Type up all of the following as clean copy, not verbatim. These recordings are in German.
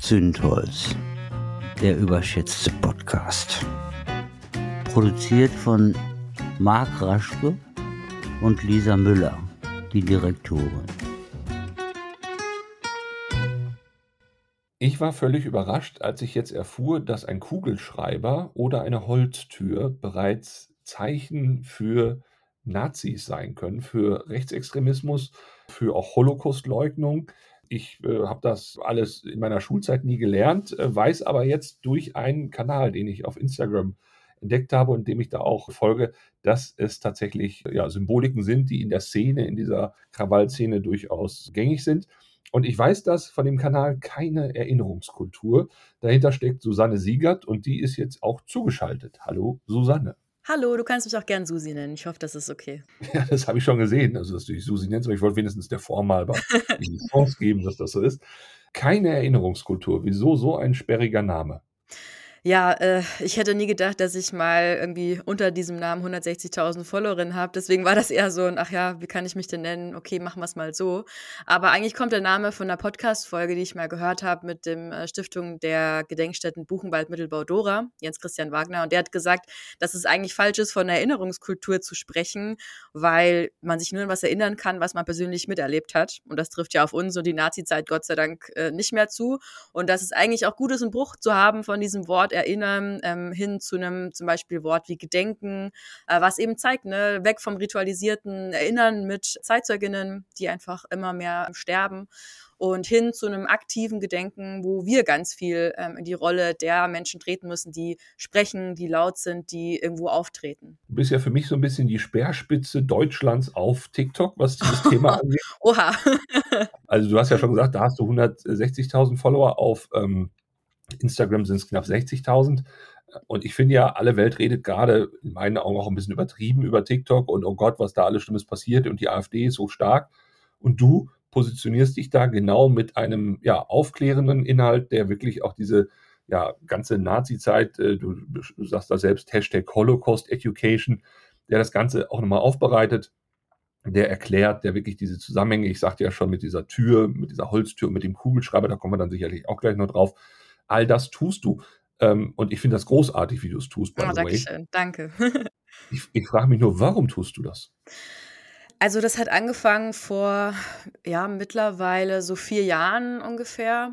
Zündholz, der überschätzte Podcast. Produziert von Marc Raschke und Lisa Müller, die Direktorin. Ich war völlig überrascht, als ich jetzt erfuhr, dass ein Kugelschreiber oder eine Holztür bereits Zeichen für Nazis sein können, für Rechtsextremismus, für auch Holocaustleugnung. Ich habe das alles in meiner Schulzeit nie gelernt, weiß aber jetzt durch einen Kanal, den ich auf Instagram entdeckt habe und dem ich da auch folge, dass es tatsächlich Symboliken sind, die in der Szene, in dieser Krawallszene durchaus gängig sind. Und ich weiß das von dem Kanal Keine Erinnerungskultur. Dahinter steckt Susanne Siegert und die ist jetzt auch zugeschaltet. Hallo Susanne. Hallo, du kannst mich auch gern Susi nennen. Ich hoffe, das ist okay. Ja, das habe ich schon gesehen, also dass du dich Susi nennst, aber ich wollte wenigstens der Form halber die Chance geben, dass das so ist. Keine Erinnerungskultur. Wieso so ein sperriger Name? Ja, ich hätte nie gedacht, dass ich mal irgendwie unter diesem Namen 160.000 Followerinnen habe. Deswegen war das eher so ein, ach ja, wie kann ich mich denn nennen? Okay, machen wir es mal so. Aber eigentlich kommt der Name von einer Podcast-Folge, die ich mal gehört habe mit dem Stiftung der Gedenkstätten Buchenwald, Mittelbau, Dora, Jens Christian Wagner. Und der hat gesagt, dass es eigentlich falsch ist, von einer Erinnerungskultur zu sprechen, weil man sich nur an was erinnern kann, was man persönlich miterlebt hat. Und das trifft ja auf uns und die Nazi-Zeit Gott sei Dank nicht mehr zu. Und dass es eigentlich auch gut ist, einen Bruch zu haben von diesem Wort erinnern, hin zu einem zum Beispiel Wort wie Gedenken, was eben zeigt, ne, weg vom ritualisierten Erinnern mit Zeitzeuginnen, die einfach immer mehr sterben, und hin zu einem aktiven Gedenken, wo wir ganz viel in die Rolle der Menschen treten müssen, die sprechen, die laut sind, die irgendwo auftreten. Du bist ja für mich so ein bisschen die Speerspitze Deutschlands auf TikTok, was dieses Thema angeht. Oha. Also du hast ja schon gesagt, da hast du 160.000 Follower, auf Instagram sind es knapp 60.000. Und ich finde ja, alle Welt redet gerade in meinen Augen auch ein bisschen übertrieben über TikTok und oh Gott, was da alles Schlimmes passiert und die AfD ist so stark. Und du positionierst dich da genau mit einem aufklärenden Inhalt, der wirklich auch diese ganze Nazi-Zeit, du sagst da selbst Hashtag Holocaust Education, der das Ganze auch nochmal aufbereitet, der erklärt, der wirklich diese Zusammenhänge, ich sagte ja schon mit dieser Tür, mit dieser Holztür, mit dem Kugelschreiber, da kommen wir dann sicherlich auch gleich noch drauf. All das tust du. Und ich finde das großartig, wie du es tust, by the way. Dankeschön, danke. Ich frage mich nur, warum tust du das? Also das hat angefangen vor, mittlerweile so 4 Jahren ungefähr.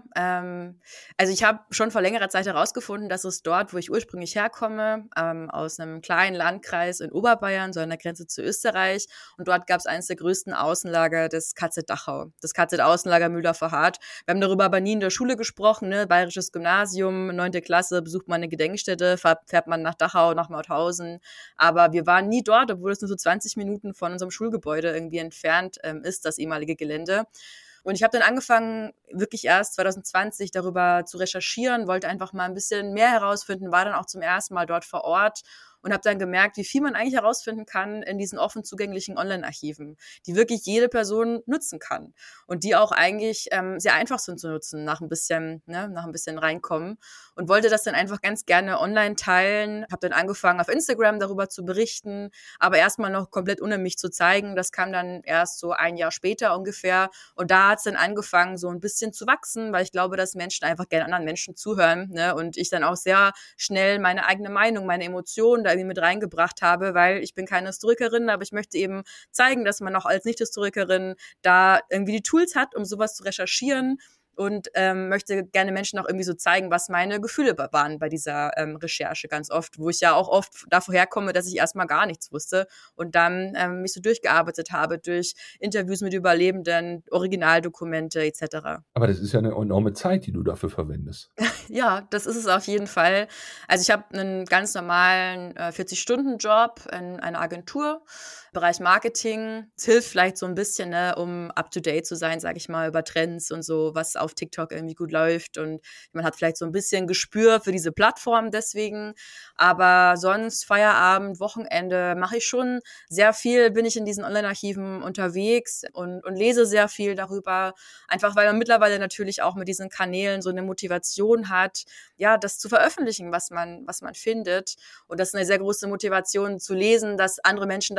Also ich habe schon vor längerer Zeit herausgefunden, dass es dort, wo ich ursprünglich herkomme, aus einem kleinen Landkreis in Oberbayern, so an der Grenze zu Österreich, und dort gab es eines der größten Außenlager des KZ Dachau, das KZ Außenlager Mühldorfer Fahrt. Wir haben darüber aber nie in der Schule gesprochen, ne? Bayerisches Gymnasium, 9. Klasse, besucht man eine Gedenkstätte, fährt man nach Dachau, nach Mauthausen. Aber wir waren nie dort, obwohl es nur so 20 Minuten von unserem Schulgebäude irgendwie entfernt ist, das ehemalige Gelände. Und ich habe dann angefangen, wirklich erst 2020 darüber zu recherchieren, wollte einfach mal ein bisschen mehr herausfinden, war dann auch zum ersten Mal dort vor Ort und habe dann gemerkt, wie viel man eigentlich herausfinden kann in diesen offen zugänglichen Online-Archiven, die wirklich jede Person nutzen kann und die auch eigentlich sehr einfach sind zu nutzen, nach ein bisschen reinkommen, und wollte das dann einfach ganz gerne online teilen. Habe dann angefangen, auf Instagram darüber zu berichten, aber erstmal noch komplett ohne mich zu zeigen. Das kam dann erst so 1 Jahr später ungefähr, und da hat es dann angefangen, so ein bisschen zu wachsen, weil ich glaube, dass Menschen einfach gerne anderen Menschen zuhören, ne? Und ich dann auch sehr schnell meine eigene Meinung, meine Emotionen da irgendwie mit reingebracht habe, weil ich bin keine Historikerin, aber ich möchte eben zeigen, dass man auch als Nicht-Historikerin da irgendwie die Tools hat, um sowas zu recherchieren, und möchte gerne Menschen auch irgendwie so zeigen, was meine Gefühle waren bei dieser Recherche ganz oft, wo ich ja auch oft davor herkomme, dass ich erstmal gar nichts wusste und dann mich so durchgearbeitet habe durch Interviews mit Überlebenden, Originaldokumente etc. Aber das ist ja eine enorme Zeit, die du dafür verwendest. Ja, das ist es auf jeden Fall. Also ich habe einen ganz normalen 40-Stunden-Job in einer Agentur, Bereich Marketing. Es hilft vielleicht so ein bisschen, ne, um up-to-date zu sein, sage ich mal, über Trends und so, was auf TikTok irgendwie gut läuft. Und man hat vielleicht so ein bisschen Gespür für diese Plattform deswegen. Aber sonst Feierabend, Wochenende mache ich schon sehr viel, bin ich in diesen Online-Archiven unterwegs und lese sehr viel darüber. Einfach weil man mittlerweile natürlich auch mit diesen Kanälen so eine Motivation hat, ja, das zu veröffentlichen, was man findet. Und das ist eine sehr große Motivation zu lesen, dass andere Menschen davon auch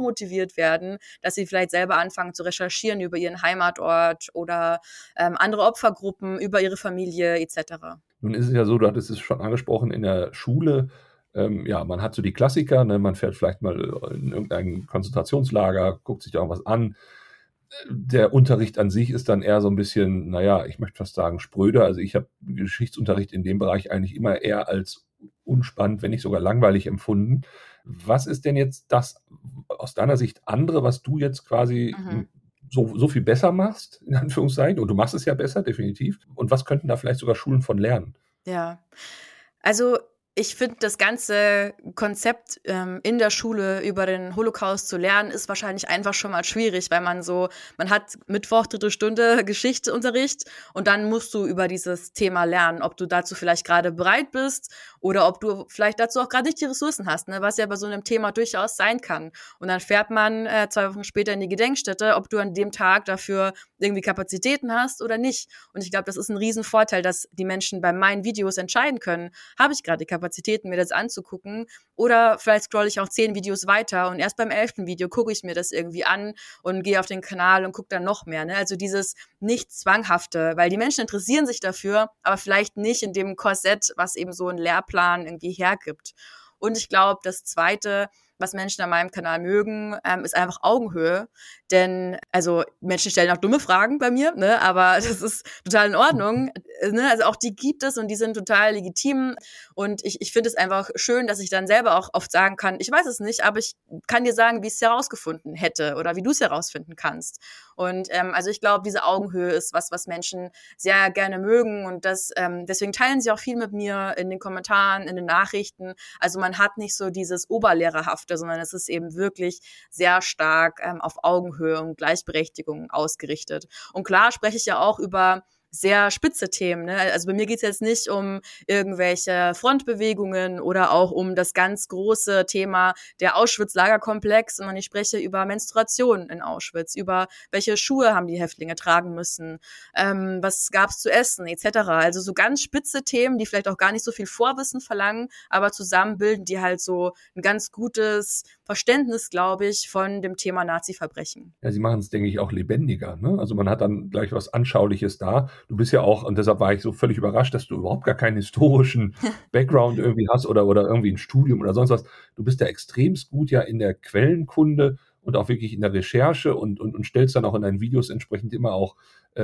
motiviert werden, dass sie vielleicht selber anfangen zu recherchieren über ihren Heimatort oder andere Opfergruppen, über ihre Familie etc. Nun ist es ja so, du hattest es schon angesprochen, in der Schule, man hat so die Klassiker, ne? Man fährt vielleicht mal in irgendein Konzentrationslager, guckt sich da irgendwas an. Der Unterricht an sich ist dann eher so ein bisschen, ich möchte fast sagen, spröder. Also ich habe Geschichtsunterricht in dem Bereich eigentlich immer eher als unspannend, wenn nicht sogar langweilig empfunden. Was ist denn jetzt das aus deiner Sicht andere, was du jetzt quasi so viel besser machst, in Anführungszeichen? Und du machst es ja besser, definitiv. Und was könnten da vielleicht sogar Schulen von lernen? Ja, also ich finde, das ganze Konzept in der Schule über den Holocaust zu lernen, ist wahrscheinlich einfach schon mal schwierig, weil man hat Mittwoch 3. Stunde Geschichteunterricht und dann musst du über dieses Thema lernen, ob du dazu vielleicht gerade bereit bist oder ob du vielleicht dazu auch gerade nicht die Ressourcen hast, ne, was ja bei so einem Thema durchaus sein kann. Und dann fährt man 2 Wochen später in die Gedenkstätte, ob du an dem Tag dafür irgendwie Kapazitäten hast oder nicht. Und ich glaube, das ist ein Riesenvorteil, dass die Menschen bei meinen Videos entscheiden können, habe ich gerade die Kapazitäten, mir das anzugucken, oder vielleicht scrolle ich auch 10 Videos weiter und erst beim 11. Video gucke ich mir das irgendwie an und gehe auf den Kanal und gucke dann noch mehr. Ne? Also dieses Nicht-Zwanghafte, weil die Menschen interessieren sich dafür, aber vielleicht nicht in dem Korsett, was eben so ein Lehrplan irgendwie hergibt. Und ich glaube, das Zweite, was Menschen an meinem Kanal mögen, ist einfach Augenhöhe. Denn, also Menschen stellen auch dumme Fragen bei mir, ne? Aber das ist total in Ordnung. Ne? Also auch die gibt es und die sind total legitim. Und ich finde es einfach schön, dass ich dann selber auch oft sagen kann, ich weiß es nicht, aber ich kann dir sagen, wie ich es herausgefunden hätte oder wie du es herausfinden kannst. Und also ich glaube, diese Augenhöhe ist was Menschen sehr gerne mögen. Und deswegen teilen sie auch viel mit mir in den Kommentaren, in den Nachrichten. Also man hat nicht so dieses Oberlehrerhafte, sondern es ist eben wirklich sehr stark auf Augenhöhe und Gleichberechtigung ausgerichtet. Und klar spreche ich ja auch über sehr spitze Themen. Ne? Also bei mir geht's jetzt nicht um irgendwelche Frontbewegungen oder auch um das ganz große Thema der Auschwitz-Lagerkomplex, sondern ich spreche über Menstruation in Auschwitz, über welche Schuhe haben die Häftlinge tragen müssen, was gab's zu essen etc. Also so ganz spitze Themen, die vielleicht auch gar nicht so viel Vorwissen verlangen, aber zusammen bilden die halt so ein ganz gutes Verständnis, glaube ich, von dem Thema Nazi-Verbrechen. Ja, sie machen es, denke ich, auch lebendiger. Ne? Also man hat dann gleich was Anschauliches da. Du bist ja auch, und deshalb war ich so völlig überrascht, dass du überhaupt gar keinen historischen Background irgendwie hast oder irgendwie ein Studium oder sonst was. Du bist ja extremst gut ja in der Quellenkunde und auch wirklich in der Recherche und stellst dann auch in deinen Videos entsprechend immer auch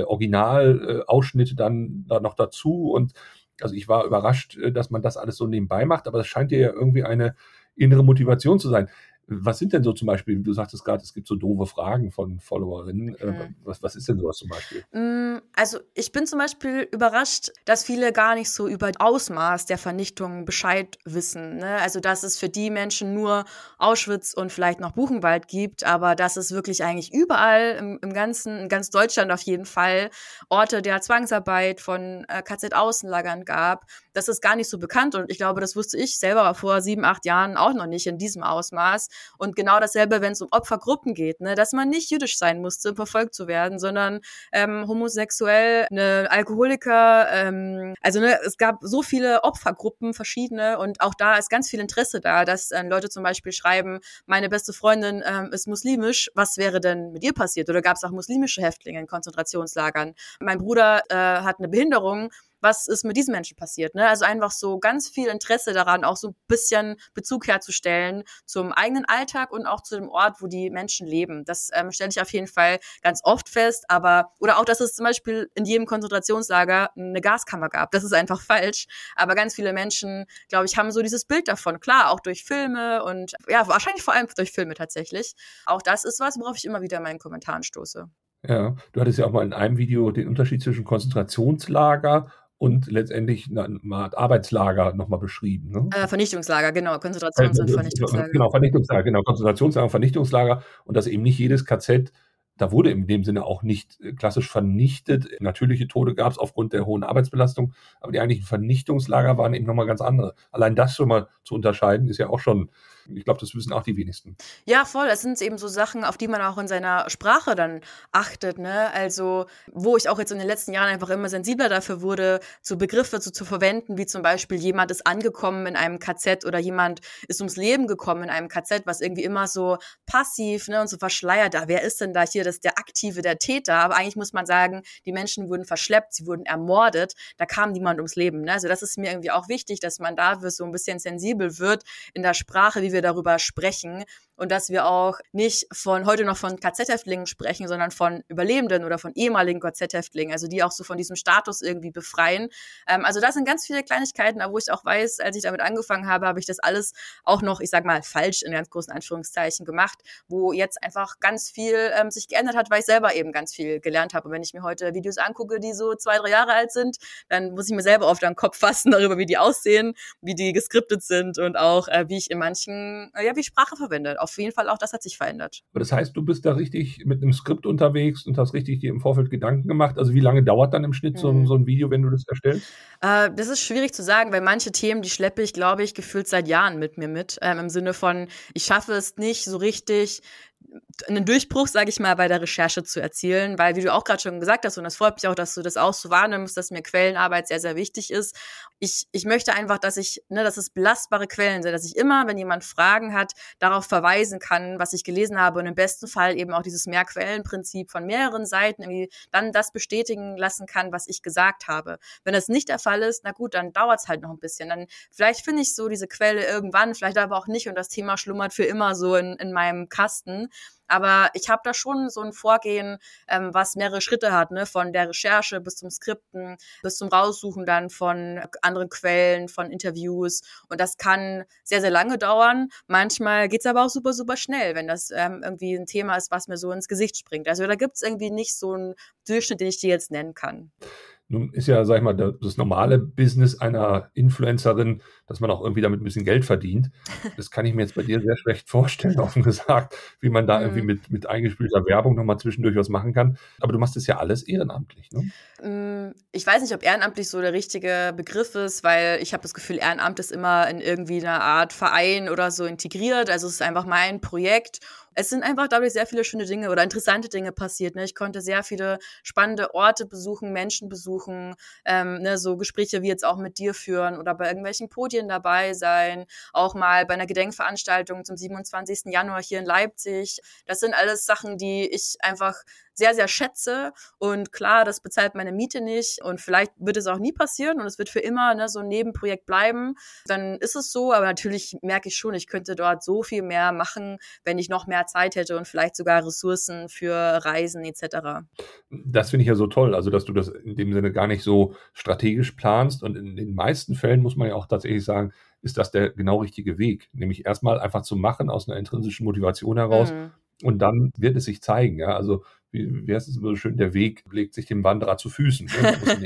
Originalausschnitte dann da noch dazu. Und also ich war überrascht, dass man das alles so nebenbei macht, aber das scheint dir ja irgendwie eine innere Motivation zu sein. Was sind denn so zum Beispiel, du sagtest gerade, es gibt so doofe Fragen von Followerinnen. Was ist denn sowas zum Beispiel? Also ich bin zum Beispiel überrascht, dass viele gar nicht so über das Ausmaß der Vernichtung Bescheid wissen. Ne? Also dass es für die Menschen nur Auschwitz und vielleicht noch Buchenwald gibt, aber dass es wirklich eigentlich überall in ganz Deutschland auf jeden Fall Orte der Zwangsarbeit von KZ-Außenlagern gab. Das ist gar nicht so bekannt und ich glaube, das wusste ich selber vor 7, 8 Jahren auch noch nicht in diesem Ausmaß. Und genau dasselbe, wenn es um Opfergruppen geht, ne, dass man nicht jüdisch sein musste, um verfolgt zu werden, sondern homosexuell, eine Alkoholiker, es gab so viele Opfergruppen, verschiedene, und auch da ist ganz viel Interesse da, dass Leute zum Beispiel schreiben, meine beste Freundin ist muslimisch, was wäre denn mit ihr passiert? Oder gab es auch muslimische Häftlinge in Konzentrationslagern? Mein Bruder hat eine Behinderung, was ist mit diesen Menschen passiert, ne? Also einfach so ganz viel Interesse daran, auch so ein bisschen Bezug herzustellen zum eigenen Alltag und auch zu dem Ort, wo die Menschen leben. Das stelle ich auf jeden Fall ganz oft fest, oder auch, dass es zum Beispiel in jedem Konzentrationslager eine Gaskammer gab. Das ist einfach falsch. Aber ganz viele Menschen, glaube ich, haben so dieses Bild davon. Klar, auch durch Filme und ja, wahrscheinlich vor allem durch Filme tatsächlich. Auch das ist was, worauf ich immer wieder in meinen Kommentaren stoße. Ja, du hattest ja auch mal in einem Video den Unterschied zwischen Konzentrationslager und letztendlich eine Art Arbeitslager nochmal beschrieben. Ne? Vernichtungslager, genau, Konzentrations- und Vernichtungslager. Genau, Konzentrationslager und Vernichtungslager, und dass eben nicht jedes KZ, da wurde in dem Sinne auch nicht klassisch vernichtet. Natürliche Tode gab es aufgrund der hohen Arbeitsbelastung, aber die eigentlichen Vernichtungslager waren eben nochmal ganz andere. Allein das schon mal zu unterscheiden, ist ja auch schon Ich glaube, das wissen auch die wenigsten. Ja, voll. Das sind eben so Sachen, auf die man auch in seiner Sprache dann achtet, ne? Also, wo ich auch jetzt in den letzten Jahren einfach immer sensibler dafür wurde, so Begriffe zu verwenden, wie zum Beispiel jemand ist angekommen in einem KZ oder jemand ist ums Leben gekommen in einem KZ, was irgendwie immer so passiv, ne, und so verschleiert. Wer ist denn da hier der Aktive, der Täter? Aber eigentlich muss man sagen, die Menschen wurden verschleppt, sie wurden ermordet, da kam niemand ums Leben, ne? Also das ist mir irgendwie auch wichtig, dass man dafür so ein bisschen sensibel wird in der Sprache, wie wir darüber sprechen und dass wir auch nicht heute noch von KZ-Häftlingen sprechen, sondern von Überlebenden oder von ehemaligen KZ-Häftlingen, also die auch so von diesem Status irgendwie befreien. Also das sind ganz viele Kleinigkeiten, aber wo ich auch weiß, als ich damit angefangen habe, habe ich das alles auch noch, ich sag mal, falsch in ganz großen Anführungszeichen gemacht, wo jetzt einfach ganz viel sich geändert hat, weil ich selber eben ganz viel gelernt habe. Und wenn ich mir heute Videos angucke, die so 2, 3 Jahre alt sind, dann muss ich mir selber oft an den Kopf fassen darüber, wie die aussehen, wie die geskriptet sind und auch wie ich in manchen, wie ich Sprache verwende. Auf jeden Fall auch das hat sich verändert. Aber das heißt, du bist da richtig mit einem Skript unterwegs und hast richtig dir im Vorfeld Gedanken gemacht. Also wie lange dauert dann im Schnitt so ein Video, wenn du das erstellst? Das ist schwierig zu sagen, weil manche Themen, die schleppe ich, glaube ich, gefühlt seit Jahren mit mir mit. Im Sinne von, ich schaffe es nicht so richtig, einen Durchbruch, sage ich mal, bei der Recherche zu erzielen, weil, wie du auch gerade schon gesagt hast, und das freut mich auch, dass du das auch so wahrnimmst, dass mir Quellenarbeit sehr, sehr wichtig ist. Ich möchte einfach, dass es belastbare Quellen sind, dass ich immer, wenn jemand Fragen hat, darauf verweisen kann, was ich gelesen habe und im besten Fall eben auch dieses Mehrquellenprinzip von mehreren Seiten irgendwie dann das bestätigen lassen kann, was ich gesagt habe. Wenn das nicht der Fall ist, na gut, dann dauert es halt noch ein bisschen. Dann vielleicht finde ich so diese Quelle irgendwann, vielleicht aber auch nicht und das Thema schlummert für immer so in meinem Kasten. Aber ich habe da schon so ein Vorgehen, was mehrere Schritte hat, ne? Von der Recherche bis zum Skripten, bis zum Raussuchen dann von anderen Quellen, von Interviews. Und das kann sehr, sehr lange dauern. Manchmal geht's aber auch super, super schnell, wenn das irgendwie ein Thema ist, was mir so ins Gesicht springt. Also da gibt's irgendwie nicht so einen Durchschnitt, den ich dir jetzt nennen kann. Nun ist ja, sag ich mal, das normale Business einer Influencerin, dass man auch irgendwie damit ein bisschen Geld verdient. Das kann ich mir jetzt bei dir sehr schlecht vorstellen, offen gesagt, wie man da irgendwie mit eingespielter Werbung nochmal zwischendurch was machen kann. Aber du machst das ja alles ehrenamtlich, ne? Ich weiß nicht, ob ehrenamtlich so der richtige Begriff ist, weil ich habe das Gefühl, Ehrenamt ist immer in irgendwie einer Art Verein oder so integriert. Also es ist einfach mein Projekt. Es sind einfach dadurch sehr viele schöne Dinge oder interessante Dinge passiert. Ne? Ich konnte sehr viele spannende Orte besuchen, Menschen besuchen, so Gespräche wie jetzt auch mit dir führen oder bei irgendwelchen Podien dabei sein, auch mal bei einer Gedenkveranstaltung zum 27. Januar hier in Leipzig. Das sind alles Sachen, die ich einfach sehr, sehr schätze. Und klar, das bezahlt meine Miete nicht und vielleicht wird es auch nie passieren und es wird für immer so ein Nebenprojekt bleiben. Dann ist es so, aber natürlich merke ich schon, ich könnte dort so viel mehr machen, wenn ich noch mehr Zeit hätte und vielleicht sogar Ressourcen für Reisen etc. Das finde ich ja so toll, also dass du das in dem Sinne gar nicht so strategisch planst und in den meisten Fällen muss man ja auch tatsächlich sagen, ist das der genau richtige Weg, nämlich erstmal einfach zu machen aus einer intrinsischen Motivation heraus und dann wird es sich zeigen, ja, also wie heißt es so schön, der Weg legt sich dem Wanderer zu Füßen. Ne?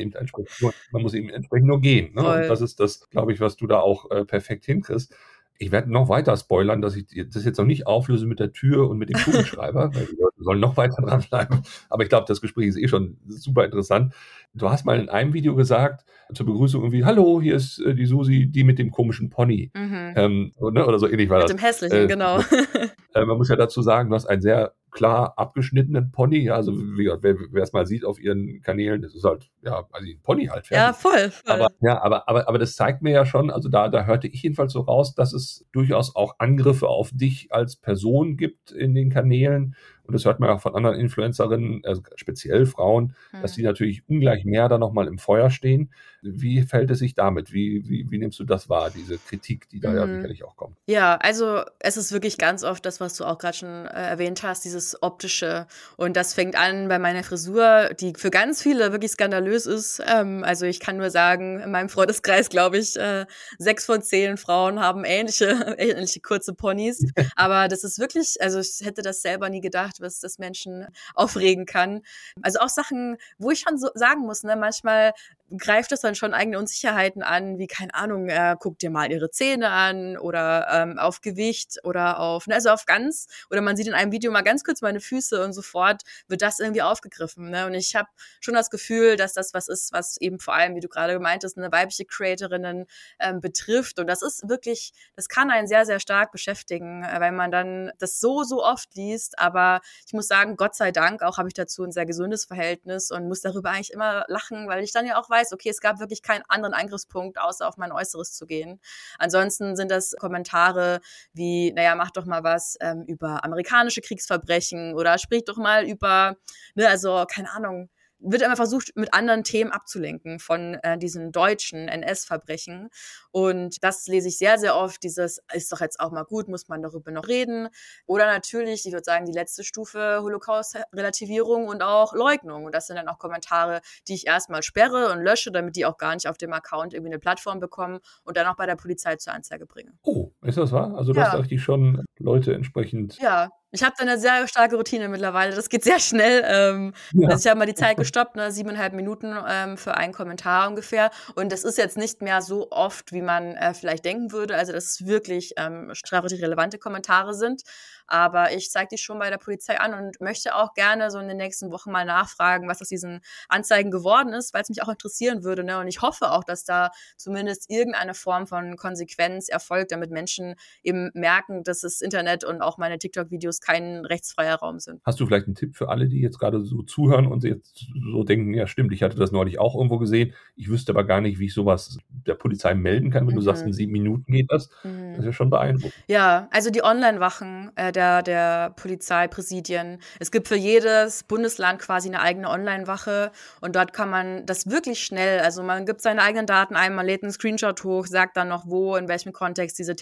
Man muss eben entsprechend nur gehen. Ne? Und das ist das, glaube ich, was du da auch perfekt hinkriegst. Ich werde noch weiter spoilern, dass ich das jetzt noch nicht auflöse mit der Tür und mit dem Kugelschreiber, weil die Leute sollen noch weiter dranbleiben. Aber ich glaube, das Gespräch ist schon super interessant. Du hast mal in einem Video gesagt, zur Begrüßung irgendwie, hallo, hier ist die Susi, die mit dem komischen Pony. Oder so ähnlich war das. Mit dem hässlichen, genau. Man muss ja dazu sagen, du hast einen sehr klar abgeschnittenen Pony, ja, also wer es mal sieht auf ihren Kanälen, das ist halt, ja, also ein Pony halt. Fertig. Ja, voll. Aber das zeigt mir ja schon, also da hörte ich jedenfalls so raus, dass es durchaus auch Angriffe auf dich als Person gibt in den Kanälen. Und das hört man auch von anderen Influencerinnen, also speziell Frauen, dass die natürlich ungleich mehr da nochmal im Feuer stehen. Wie fällt es sich damit? Wie nimmst du das wahr, diese Kritik, die da ja sicherlich auch kommt? Ja, also es ist wirklich ganz oft das, was du auch gerade schon erwähnt hast, dieses Optische. Und das fängt an bei meiner Frisur, die für ganz viele wirklich skandalös ist. Also ich kann nur sagen, in meinem Freundeskreis, glaube ich, 6 von 10 Frauen haben ähnliche kurze Ponys. Aber das ist wirklich, also ich hätte das selber nie gedacht, was das Menschen aufregen kann. Also auch Sachen, wo ich schon so sagen muss, ne, manchmal greift das dann schon eigene Unsicherheiten an, wie, keine Ahnung, guck dir mal ihre Zähne an oder auf Gewicht oder also auf ganz, oder man sieht in einem Video mal ganz kurz meine Füße und sofort wird das irgendwie aufgegriffen. Ne? Und ich habe schon das Gefühl, dass das was ist, was eben vor allem, wie du gerade gemeint hast, eine weibliche Creatorinnen betrifft. Und das ist wirklich, das kann einen sehr, sehr stark beschäftigen, weil man dann das so oft liest. Aber ich muss sagen, Gott sei Dank auch habe ich dazu ein sehr gesundes Verhältnis und muss darüber eigentlich immer lachen, weil ich dann ja auch weiß, okay, es gab wirklich keinen anderen Angriffspunkt, außer auf mein Äußeres zu gehen. Ansonsten sind das Kommentare wie, naja, mach doch mal was über amerikanische Kriegsverbrechen oder sprich doch mal über, ne, also keine Ahnung, wird immer versucht, mit anderen Themen abzulenken von diesen deutschen NS-Verbrechen. Und das lese ich sehr, sehr oft, dieses ist doch jetzt auch mal gut, muss man darüber noch reden. Oder natürlich, ich würde sagen, die letzte Stufe Holocaust-Relativierung und auch Leugnung. Und das sind dann auch Kommentare, die ich erstmal sperre und lösche, damit die auch gar nicht auf dem Account irgendwie eine Plattform bekommen und dann auch bei der Polizei zur Anzeige bringe. Oh, ist das wahr? Also du hast da richtig schon Leute entsprechend... Ja, ich habe da eine sehr starke Routine mittlerweile. Das geht sehr schnell. Also ich habe mal die Zeit gestoppt, 7,5 Minuten für einen Kommentar ungefähr. Und das ist jetzt nicht mehr so oft, wie man vielleicht denken würde. Also dass es wirklich strafrechtlich relevante Kommentare sind. Aber ich zeige die schon bei der Polizei an und möchte auch gerne so in den nächsten Wochen mal nachfragen, was aus diesen Anzeigen geworden ist, weil es mich auch interessieren würde. Ne? Und ich hoffe auch, dass da zumindest irgendeine Form von Konsequenz erfolgt, damit Menschen eben merken, dass das Internet und auch meine TikTok-Videos kein rechtsfreier Raum sind. Hast du vielleicht einen Tipp für alle, die jetzt gerade so zuhören und jetzt so denken, ja stimmt, ich hatte das neulich auch irgendwo gesehen, ich wüsste aber gar nicht, wie ich sowas der Polizei melden kann, wenn du sagst, in 7 Minuten geht das. Das ist ja schon beeindruckend. Ja, also die Online-Wachen der Polizeipräsidien. Es gibt für jedes Bundesland quasi eine eigene Online-Wache und dort kann man das wirklich schnell, also man gibt seine eigenen Daten ein, man lädt einen Screenshot hoch, sagt dann noch, wo, in welchem Kontext diese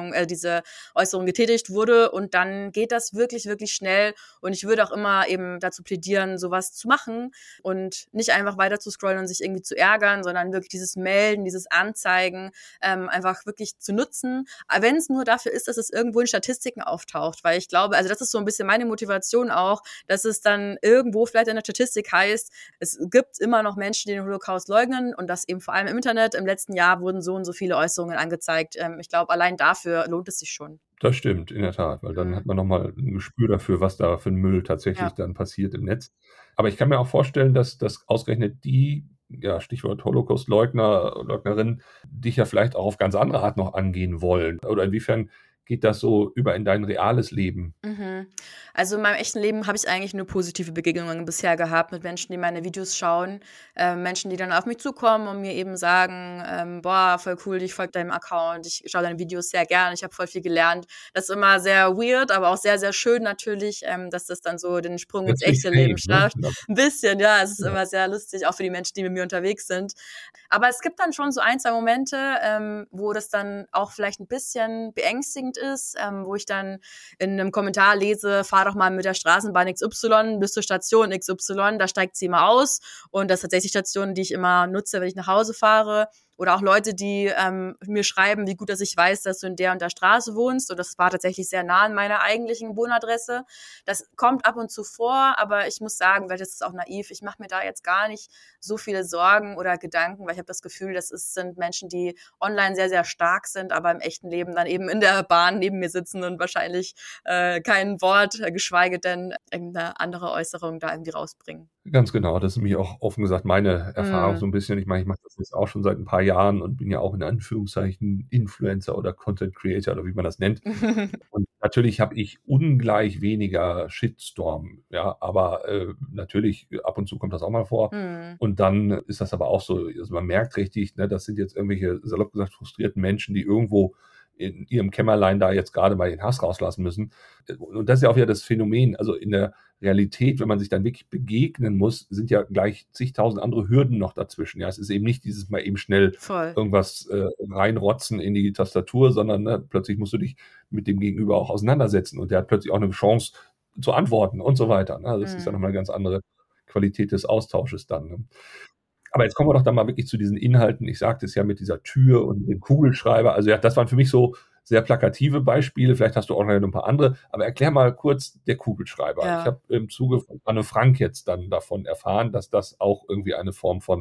Äußerung getätigt wurde und dann geht das wirklich, wirklich schnell und ich würde auch immer eben dazu plädieren, sowas zu machen und nicht einfach weiter zu scrollen und sich irgendwie zu ärgern, sondern wirklich dieses Melden, dieses Anzeigen einfach wirklich zu nutzen, wenn es nur dafür ist, dass es irgendwo in Statistiken auftaucht, weil ich glaube, also das ist so ein bisschen meine Motivation auch, dass es dann irgendwo vielleicht in der Statistik heißt, es gibt immer noch Menschen, die den Holocaust leugnen und das eben vor allem im Internet. Im letzten Jahr wurden so und so viele Äußerungen angezeigt. Ich glaube, allein dafür lohnt es sich schon. Das stimmt, in der Tat, weil dann hat man nochmal ein Gespür dafür, was da für ein Müll tatsächlich dann passiert im Netz. Aber ich kann mir auch vorstellen, dass ausgerechnet die, ja, Stichwort Holocaust-Leugner, Leugnerin, dich ja vielleicht auch auf ganz andere Art noch angehen wollen. Oder inwiefern geht das so über in dein reales Leben? Also in meinem echten Leben habe ich eigentlich nur positive Begegnungen bisher gehabt mit Menschen, die meine Videos schauen. Menschen, die dann auf mich zukommen und mir eben sagen, boah, voll cool, ich folge deinem Account, ich schaue deine Videos sehr gerne, ich habe voll viel gelernt. Das ist immer sehr weird, aber auch sehr, sehr schön natürlich, dass das dann so den Sprung ins echte Leben schafft. Ne? Ein bisschen, ja, es ist immer sehr lustig, auch für die Menschen, die mit mir unterwegs sind. Aber es gibt dann schon so 1, 2 Momente, wo das dann auch vielleicht ein bisschen beängstigend ist, wo ich dann in einem Kommentar lese, fahr doch mal mit der Straßenbahn XY bis zur Station XY, da steigt sie immer aus und das ist tatsächlich die Station, die ich immer nutze, wenn ich nach Hause fahre. Oder auch Leute, die mir schreiben, wie gut, dass ich weiß, dass du in der und der Straße wohnst. Und das war tatsächlich sehr nah an meiner eigentlichen Wohnadresse. Das kommt ab und zu vor, aber ich muss sagen, weil das ist auch naiv, ich mache mir da jetzt gar nicht so viele Sorgen oder Gedanken, weil ich habe das Gefühl, sind Menschen, die online sehr, sehr stark sind, aber im echten Leben dann eben in der Bahn neben mir sitzen und wahrscheinlich kein Wort, geschweige denn irgendeine andere Äußerung da irgendwie rausbringen. Ganz genau, das ist nämlich auch offen gesagt meine Erfahrung so ein bisschen. Ich meine, ich mache das jetzt auch schon seit ein paar Jahren und bin ja auch in Anführungszeichen Influencer oder Content Creator oder wie man das nennt. Und natürlich habe ich ungleich weniger Shitstorm, ja, aber natürlich ab und zu kommt das auch mal vor. Und dann ist das aber auch so, also man merkt richtig, ne, das sind jetzt irgendwelche, salopp gesagt, frustrierten Menschen, die irgendwo in ihrem Kämmerlein da jetzt gerade mal den Hass rauslassen müssen. Und das ist ja auch wieder das Phänomen, also in der Realität, wenn man sich dann wirklich begegnen muss, sind ja gleich zigtausend andere Hürden noch dazwischen. Ja, es ist eben nicht dieses mal eben schnell irgendwas reinrotzen in die Tastatur, sondern plötzlich musst du dich mit dem Gegenüber auch auseinandersetzen und der hat plötzlich auch eine Chance zu antworten und so weiter. Ne? Das ist ja nochmal eine ganz andere Qualität des Austausches dann. Ne? Aber jetzt kommen wir doch dann mal wirklich zu diesen Inhalten. Ich sagte es ja mit dieser Tür und dem Kugelschreiber. Also ja, das waren für mich so sehr plakative Beispiele. Vielleicht hast du auch noch ein paar andere. Aber erklär mal kurz der Kugelschreiber. Ja. Ich habe im Zuge von Anne Frank jetzt dann davon erfahren, dass das auch irgendwie eine Form von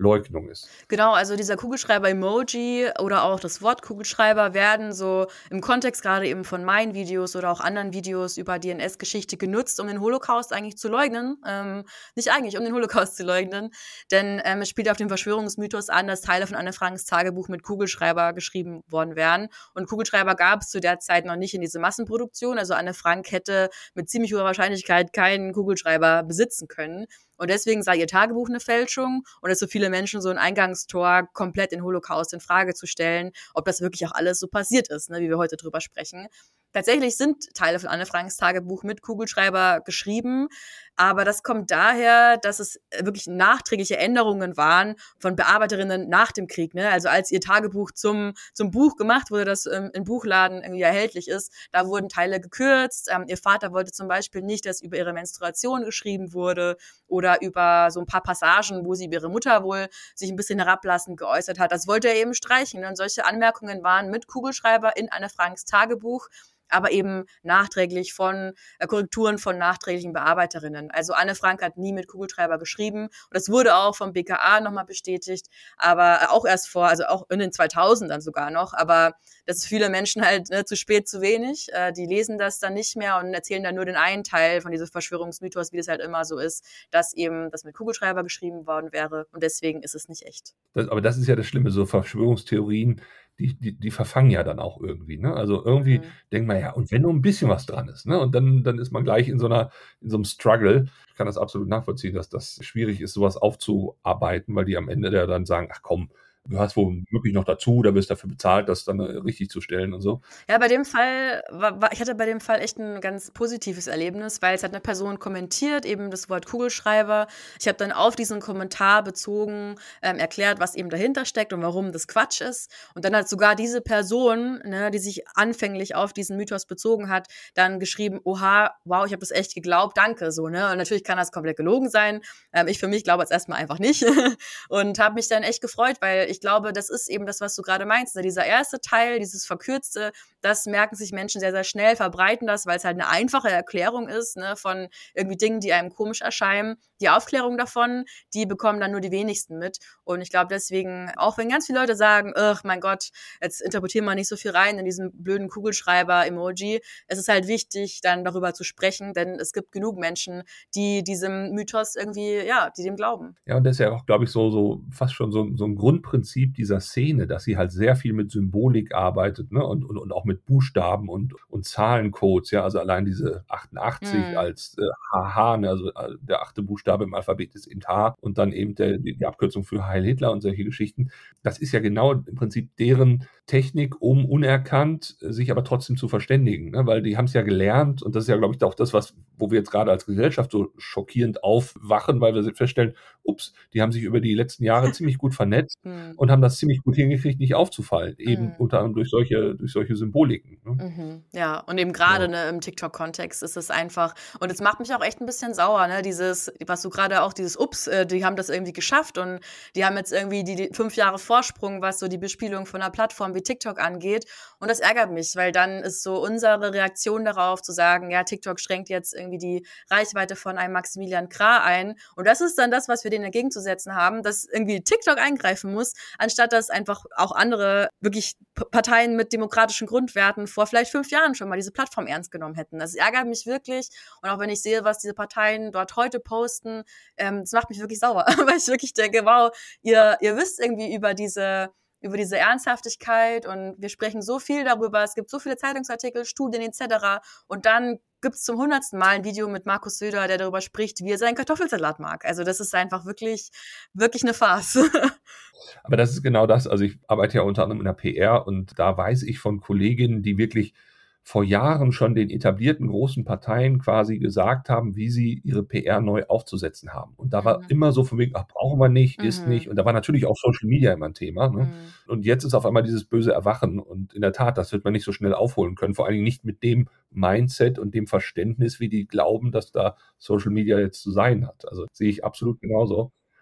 Leugnung ist. Genau, also dieser Kugelschreiber-Emoji oder auch das Wort Kugelschreiber werden so im Kontext gerade eben von meinen Videos oder auch anderen Videos über die NS-Geschichte genutzt, um den Holocaust eigentlich zu leugnen. Nicht eigentlich, um den Holocaust zu leugnen, denn es spielt auf den Verschwörungsmythos an, dass Teile von Anne Franks Tagebuch mit Kugelschreiber geschrieben worden wären. Und Kugelschreiber gab es zu der Zeit noch nicht in diese Massenproduktion. Also Anne Frank hätte mit ziemlich hoher Wahrscheinlichkeit keinen Kugelschreiber besitzen können. Und deswegen sei ihr Tagebuch eine Fälschung und es so viele Menschen so ein Eingangstor, komplett den Holocaust in Frage zu stellen, ob das wirklich auch alles so passiert ist, ne, wie wir heute drüber sprechen. Tatsächlich sind Teile von Anne Franks Tagebuch mit Kugelschreiber geschrieben, aber das kommt daher, dass es wirklich nachträgliche Änderungen waren von Bearbeiterinnen nach dem Krieg. Ne? Also als ihr Tagebuch zum Buch gemacht wurde, das im Buchladen irgendwie erhältlich ist, da wurden Teile gekürzt. Ihr Vater wollte zum Beispiel nicht, dass über ihre Menstruation geschrieben wurde oder über so ein paar Passagen, wo sie über ihre Mutter wohl sich ein bisschen herablassend geäußert hat. Das wollte er eben streichen. Und solche Anmerkungen waren mit Kugelschreiber in Anne Franks Tagebuch, aber eben nachträglich von Korrekturen von nachträglichen Bearbeiterinnen. Also Anne Frank hat nie mit Kugelschreiber geschrieben und das wurde auch vom BKA nochmal bestätigt, aber auch erst vor, also auch in den 2000ern sogar noch, aber das ist viele Menschen halt zu spät, zu wenig. Die lesen das dann nicht mehr und erzählen dann nur den einen Teil von diesem Verschwörungsmythos, wie das halt immer so ist, dass eben das mit Kugelschreiber geschrieben worden wäre und deswegen ist es nicht echt. Aber das ist ja das Schlimme, so Verschwörungstheorien, die verfangen ja dann auch irgendwie. Ne? Also irgendwie denkt man ja, und wenn nur ein bisschen was dran ist, ne? Und dann ist man gleich in so einem Struggle. Ich kann das absolut nachvollziehen, dass das schwierig ist, sowas aufzuarbeiten, weil die am Ende ja dann sagen, ach komm, du hast womöglich noch dazu, da wirst dafür bezahlt, das dann richtig zu stellen und so. Ja, bei dem Fall, ich hatte bei dem Fall echt ein ganz positives Erlebnis, weil es hat eine Person kommentiert, eben das Wort Kugelschreiber. Ich habe dann auf diesen Kommentar bezogen erklärt, was eben dahinter steckt und warum das Quatsch ist. Und dann hat sogar diese Person, ne, die sich anfänglich auf diesen Mythos bezogen hat, dann geschrieben, oha, wow, ich habe das echt geglaubt, danke, so, ne. Und natürlich kann das komplett gelogen sein. Ich für mich glaube jetzt erstmal einfach nicht und habe mich dann echt gefreut, weil ich glaube, das ist eben das, was du gerade meinst. Dieser erste Teil, dieses Verkürzte, das merken sich Menschen sehr, sehr schnell, verbreiten das, weil es halt eine einfache Erklärung ist, ne, von irgendwie Dingen, die einem komisch erscheinen. Die Aufklärung davon, die bekommen dann nur die wenigsten mit. Und ich glaube deswegen, auch wenn ganz viele Leute sagen, ach mein Gott, jetzt interpretieren wir nicht so viel rein in diesen blöden Kugelschreiber-Emoji, es ist halt wichtig, dann darüber zu sprechen, denn es gibt genug Menschen, die diesem Mythos irgendwie, ja, die dem glauben. Ja, und das ist ja auch, glaube ich, so fast schon so ein Grundprinzip dieser Szene, dass sie halt sehr viel mit Symbolik arbeitet, ne? Und auch mit Buchstaben und Zahlencodes, ja, also allein diese 88 als HH, ne? Also der 8. Buchstabe im Alphabet ist eben H und dann eben die Abkürzung für Heil Hitler und solche Geschichten. Das ist ja genau im Prinzip deren Technik, um unerkannt sich aber trotzdem zu verständigen, ne? Weil die haben es ja gelernt und das ist ja, glaube ich, auch das, wo wir jetzt gerade als Gesellschaft so schockierend aufwachen, weil wir feststellen, ups, die haben sich über die letzten Jahre ziemlich gut vernetzt und haben das ziemlich gut hingekriegt, nicht aufzufallen, eben unter anderem durch solche Symboliken. Ne? Ja, und eben gerade ne, im TikTok-Kontext ist es einfach, und es macht mich auch echt ein bisschen sauer, ne, dieses, was du gerade auch, dieses Ups, die haben das irgendwie geschafft und die haben jetzt irgendwie die 5 Jahre Vorsprung, was so die Bespielung von einer Plattform wie TikTok angeht und das ärgert mich, weil dann ist so unsere Reaktion darauf zu sagen, ja, TikTok schränkt jetzt irgendwie die Reichweite von einem Maximilian Krah ein und das ist dann das, was wir denen entgegenzusetzen haben, dass irgendwie TikTok eingreifen muss, anstatt dass einfach auch andere wirklich Parteien mit demokratischen Grundwerten vor vielleicht 5 Jahren schon mal diese Plattform ernst genommen hätten. Das ärgert mich wirklich und auch wenn ich sehe, was diese Parteien dort heute posten, das macht mich wirklich sauer, weil ich wirklich denke, wow, ihr wisst irgendwie über diese Ernsthaftigkeit und wir sprechen so viel darüber, es gibt so viele Zeitungsartikel, Studien etc. Und dann gibt es zum 100. Mal ein Video mit Markus Söder, der darüber spricht, wie er seinen Kartoffelsalat mag. Also das ist einfach wirklich, wirklich eine Farce. Aber das ist genau das. Also ich arbeite ja unter anderem in der PR und da weiß ich von Kolleginnen, die wirklich vor Jahren schon den etablierten großen Parteien quasi gesagt haben, wie sie ihre PR neu aufzusetzen haben. Und da war immer so von wegen, ach, brauchen wir nicht, ist nicht. Und da war natürlich auch Social Media immer ein Thema. Ne? Und jetzt ist auf einmal dieses böse Erwachen. Und in der Tat, das wird man nicht so schnell aufholen können. Vor allen Dingen nicht mit dem Mindset und dem Verständnis, wie die glauben, dass da Social Media jetzt zu sein hat. Also sehe ich absolut genauso.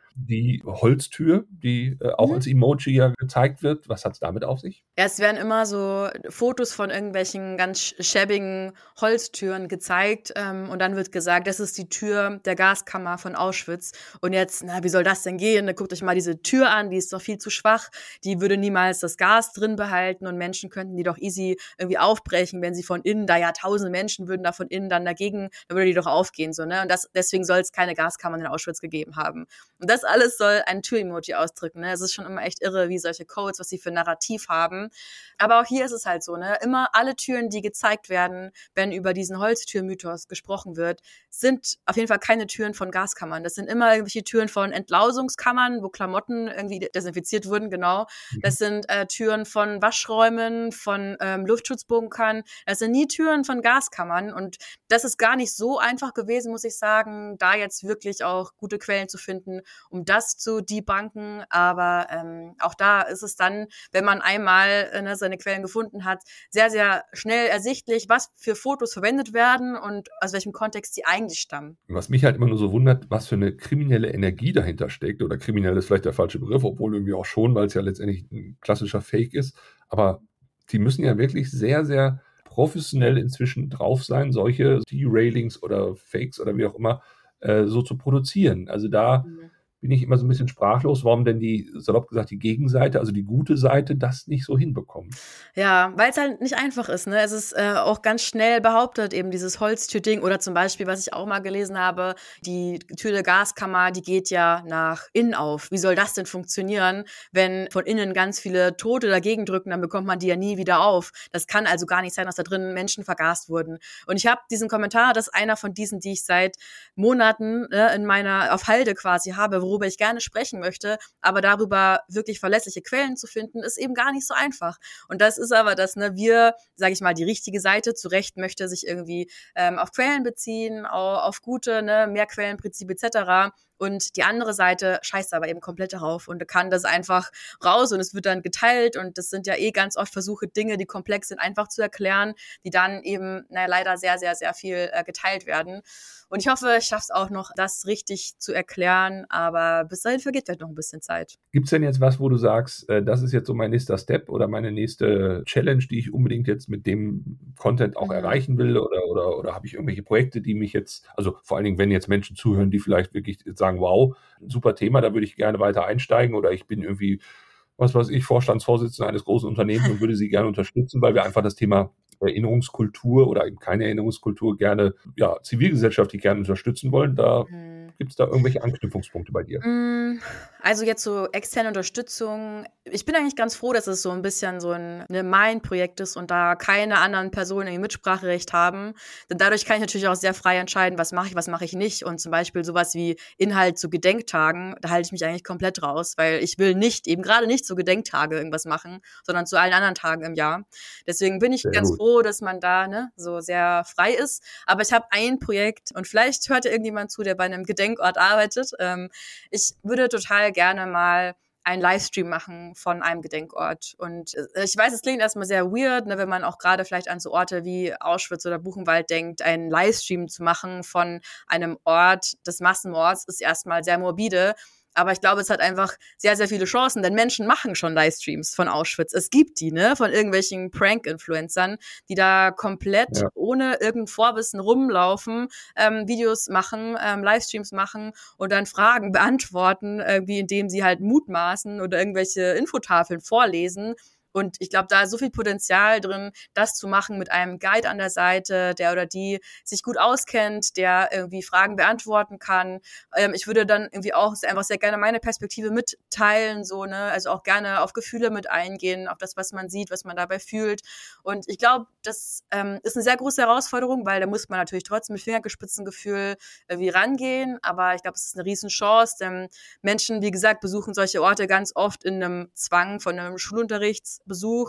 die Holztür, die auch als Emoji ja gezeigt wird. Was hat es damit auf sich? Ja, es werden immer so Fotos von irgendwelchen ganz schäbigen Holztüren gezeigt und dann wird gesagt, das ist die Tür der Gaskammer von Auschwitz. Und jetzt, wie soll das denn gehen? Guckt euch mal diese Tür an, die ist doch viel zu schwach. Die würde niemals das Gas drin behalten und Menschen könnten die doch easy irgendwie aufbrechen, wenn sie von innen, da ja tausende Menschen würden da von innen dann dagegen, dann würde die doch aufgehen. So, ne? Und deswegen soll es keine Gaskammern in Auschwitz gegeben haben. Und das alles soll ein Tür-Emoji ausdrücken. Ne? Es ist schon immer echt irre, wie solche Codes, was sie für ein Narrativ haben. Aber auch hier ist es halt so, ne? Immer alle Türen, die gezeigt werden, wenn über diesen Holztür-Mythos gesprochen wird, sind auf jeden Fall keine Türen von Gaskammern. Das sind immer irgendwelche Türen von Entlausungskammern, wo Klamotten irgendwie desinfiziert wurden, genau. Das sind Türen von Waschräumen, von Luftschutzbunkern. Das sind nie Türen von Gaskammern. Und das ist gar nicht so einfach gewesen, muss ich sagen, da jetzt wirklich auch gute Quellen zu finden, um das zu debunken. Aber auch da ist es dann, wenn man einmal seine Quellen gefunden hat, sehr, sehr schnell ersichtlich, was für Fotos verwendet werden und aus welchem Kontext die eigentlich stammen. Was mich halt immer nur so wundert, was für eine kriminelle Energie dahinter steckt, oder kriminell ist vielleicht der falsche Begriff, obwohl irgendwie auch schon, weil es ja letztendlich ein klassischer Fake ist, aber die müssen ja wirklich sehr, sehr professionell inzwischen drauf sein, solche Derailings oder Fakes oder wie auch immer so zu produzieren. Also da bin ich immer so ein bisschen sprachlos, warum denn die, salopp gesagt, die Gegenseite, also die gute Seite, das nicht so hinbekommt. Ja, weil es halt nicht einfach ist, ne? Es ist auch ganz schnell behauptet, eben dieses Holztür-Ding oder zum Beispiel, was ich auch mal gelesen habe, die Tür der Gaskammer, die geht ja nach innen auf. Wie soll das denn funktionieren, wenn von innen ganz viele Tote dagegen drücken, dann bekommt man die ja nie wieder auf. Das kann also gar nicht sein, dass da drin Menschen vergast wurden. Und ich habe diesen Kommentar, das ist einer von diesen, die ich seit Monaten in meiner, auf Halde quasi habe, worüber ich gerne sprechen möchte, aber darüber wirklich verlässliche Quellen zu finden, ist eben gar nicht so einfach. Und das ist aber das, wir, sage ich mal, die richtige Seite, zu Recht möchte sich irgendwie auf Quellen beziehen, auf gute, Mehrquellenprinzip etc. Und die andere Seite scheißt aber eben komplett darauf und kann das einfach raus und es wird dann geteilt und das sind ja ganz oft Versuche, Dinge, die komplex sind, einfach zu erklären, die dann eben leider sehr, sehr, sehr viel geteilt werden. Und ich hoffe, ich schaffe es auch noch, das richtig zu erklären, aber bis dahin vergeht vielleicht noch ein bisschen Zeit. Gibt es denn jetzt was, wo du sagst, das ist jetzt so mein nächster Step oder meine nächste Challenge, die ich unbedingt jetzt mit dem Content auch erreichen will? Oder habe ich irgendwelche Projekte, die mich jetzt, also vor allen Dingen, wenn jetzt Menschen zuhören, die vielleicht wirklich sagen, wow, super Thema, da würde ich gerne weiter einsteigen oder ich bin irgendwie, was weiß ich, Vorstandsvorsitzender eines großen Unternehmens und würde sie gerne unterstützen, weil wir einfach das Thema Erinnerungskultur oder eben keine Erinnerungskultur gerne, zivilgesellschaftlich gerne unterstützen wollen. Da gibt es da irgendwelche Anknüpfungspunkte bei dir? Also jetzt so externe Unterstützung. Ich bin eigentlich ganz froh, dass es so ein bisschen so ein Mein-Projekt ist und da keine anderen Personen irgendwie Mitspracherecht haben. Denn dadurch kann ich natürlich auch sehr frei entscheiden, was mache ich nicht. Und zum Beispiel sowas wie Inhalt zu Gedenktagen, da halte ich mich eigentlich komplett raus, weil ich will eben gerade nicht zu Gedenktage irgendwas machen, sondern zu allen anderen Tagen im Jahr. Deswegen bin ich ganz froh, dass man da so sehr frei ist. Aber ich habe ein Projekt und vielleicht hört ja irgendjemand zu, der bei einem Gedenkort arbeitet. Ich würde total gerne mal einen Livestream machen von einem Gedenkort. Und ich weiß, es klingt erstmal sehr weird, wenn man auch gerade vielleicht an so Orte wie Auschwitz oder Buchenwald denkt, einen Livestream zu machen von einem Ort des Massenmords ist erstmal sehr morbide. Aber ich glaube, es hat einfach sehr, sehr viele Chancen, denn Menschen machen schon Livestreams von Auschwitz. Es gibt die, von irgendwelchen Prank-Influencern, die da komplett ohne irgendein Vorwissen rumlaufen, Videos machen, Livestreams machen und dann Fragen beantworten, irgendwie indem sie halt mutmaßen oder irgendwelche Infotafeln vorlesen. Und ich glaube, da ist so viel Potenzial drin, das zu machen mit einem Guide an der Seite, der oder die sich gut auskennt, der irgendwie Fragen beantworten kann. Ich würde dann irgendwie auch einfach sehr gerne meine Perspektive mitteilen, also auch gerne auf Gefühle mit eingehen, auf das, was man sieht, was man dabei fühlt. Und ich glaube, das ist eine sehr große Herausforderung, weil da muss man natürlich trotzdem mit Fingergespitzengefühl irgendwie rangehen. Aber ich glaube, es ist eine Riesenchance, denn Menschen, wie gesagt, besuchen solche Orte ganz oft in einem Zwang von einem Schulunterrichtsbesuch.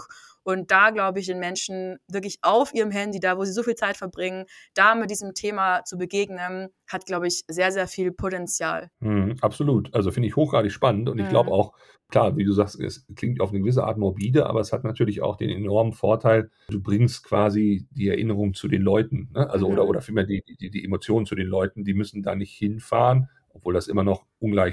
Und da, glaube ich, den Menschen wirklich auf ihrem Handy, da wo sie so viel Zeit verbringen, da mit diesem Thema zu begegnen, hat, glaube ich, sehr, sehr viel Potenzial. Absolut. Also finde ich hochgradig spannend. Und ich glaube auch, klar, wie du sagst, es klingt auf eine gewisse Art morbide, aber es hat natürlich auch den enormen Vorteil, du bringst quasi die Erinnerung zu den Leuten, ne? Also oder vielmehr die Emotionen zu den Leuten, die müssen da nicht hinfahren, obwohl das immer noch ungleich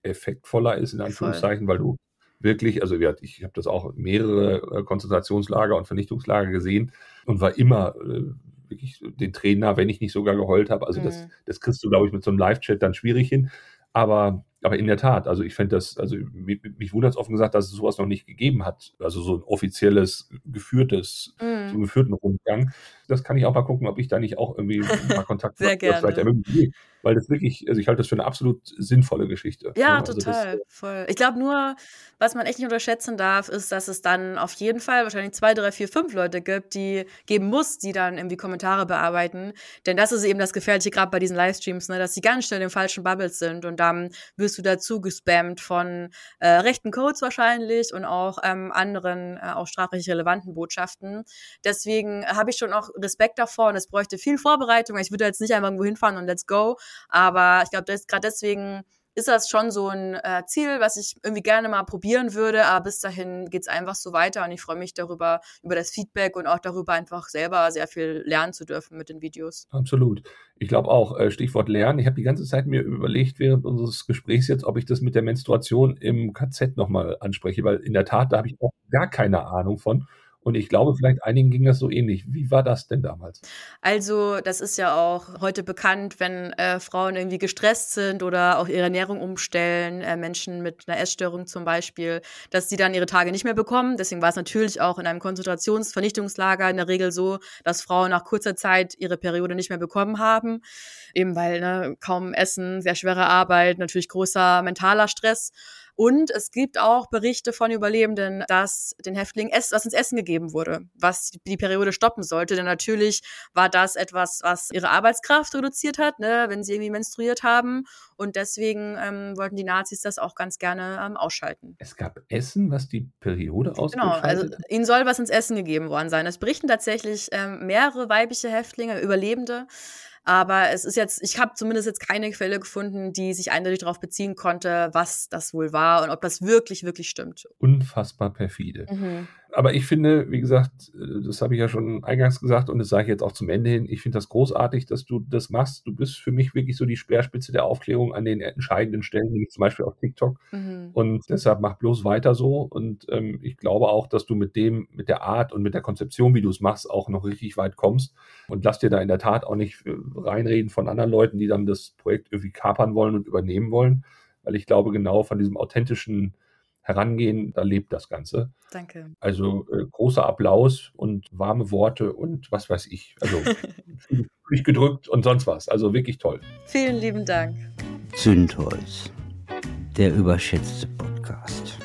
effektvoller ist, in Anführungszeichen, weil du wirklich, also ich habe das auch mehrere Konzentrationslager und Vernichtungslager gesehen und war immer wirklich den Trainer, wenn ich nicht sogar geheult habe. Also das kriegst du, glaube ich, mit so einem Live-Chat dann schwierig hin. Aber in der Tat, also ich fände das, also mich wundert es offen gesagt, dass es sowas noch nicht gegeben hat. Also so ein offizielles, so einen geführten Rundgang. Das kann ich auch mal gucken, ob ich da nicht auch irgendwie ein paar Kontakte Sehr gerne. vielleicht ermögliche. Weil das wirklich, also ich halte das für eine absolut sinnvolle Geschichte. Ja, Also total, voll. Ich glaube nur, was man echt nicht unterschätzen darf, ist, dass es dann auf jeden Fall wahrscheinlich 2, 3, 4, 5 Leute geben muss, die dann irgendwie Kommentare bearbeiten. Denn das ist eben das Gefährliche, gerade bei diesen Livestreams, ne, dass sie ganz schnell in den falschen Bubbles sind und dann wirst du dazu gespammt von rechten Codes wahrscheinlich und auch anderen, auch strafrechtlich relevanten Botschaften. Deswegen habe ich schon auch Respekt davor und es bräuchte viel Vorbereitung. Ich würde jetzt nicht einfach irgendwo hinfahren und let's go. Aber ich glaube, gerade deswegen ist das schon so ein Ziel, was ich irgendwie gerne mal probieren würde. Aber bis dahin geht's einfach so weiter und ich freue mich darüber, über das Feedback und auch darüber, einfach selber sehr viel lernen zu dürfen mit den Videos. Absolut. Ich glaube auch, Stichwort Lernen. Ich habe die ganze Zeit mir überlegt während unseres Gesprächs jetzt, ob ich das mit der Menstruation im KZ nochmal anspreche, weil in der Tat, da habe ich auch gar keine Ahnung von. Und ich glaube, vielleicht einigen ging das so ähnlich. Wie war das denn damals? Also, das ist ja auch heute bekannt, wenn Frauen irgendwie gestresst sind oder auch ihre Ernährung umstellen, Menschen mit einer Essstörung zum Beispiel, dass sie dann ihre Tage nicht mehr bekommen. Deswegen war es natürlich auch in einem Konzentrationsvernichtungslager in der Regel so, dass Frauen nach kurzer Zeit ihre Periode nicht mehr bekommen haben. Eben weil kaum Essen, sehr schwere Arbeit, natürlich großer mentaler Stress. Und es gibt auch Berichte von Überlebenden, dass den Häftlingen was ins Essen gegeben wurde, was die Periode stoppen sollte. Denn natürlich war das etwas, was ihre Arbeitskraft reduziert hat, ne, wenn sie irgendwie menstruiert haben. Und deswegen wollten die Nazis das auch ganz gerne ausschalten. Es gab Essen, was die Periode ausgeschaltet hat? Genau, also ihnen soll was ins Essen gegeben worden sein. Es berichten tatsächlich mehrere weibliche Häftlinge, Überlebende. Aber es ist jetzt, ich habe zumindest jetzt keine Quelle gefunden, die sich eindeutig darauf beziehen konnte, was das wohl war und ob das wirklich, wirklich stimmt. Unfassbar perfide. Aber ich finde, wie gesagt, das habe ich ja schon eingangs gesagt und das sage ich jetzt auch zum Ende hin, ich finde das großartig, dass du das machst. Du bist für mich wirklich so die Speerspitze der Aufklärung an den entscheidenden Stellen, nämlich zum Beispiel auf TikTok. Und deshalb mach bloß weiter so. Und ich glaube auch, dass du mit der Art und mit der Konzeption, wie du es machst, auch noch richtig weit kommst. Und lass dir da in der Tat auch nicht reinreden von anderen Leuten, die dann das Projekt irgendwie kapern wollen und übernehmen wollen. Weil ich glaube, genau von diesem authentischen Herangehen, da lebt das Ganze. Danke. Also großer Applaus und warme Worte und was weiß ich. Also fühlig gedrückt und sonst was. Also wirklich toll. Vielen lieben Dank. Zündholz, der überschätzte Podcast.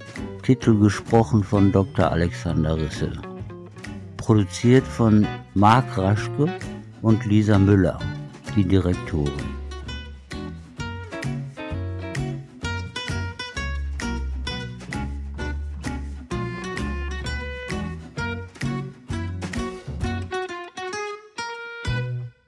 Titel gesprochen von Dr. Alexander Risse. Produziert von Marc Raschke und Lisa Müller, die Direktorin.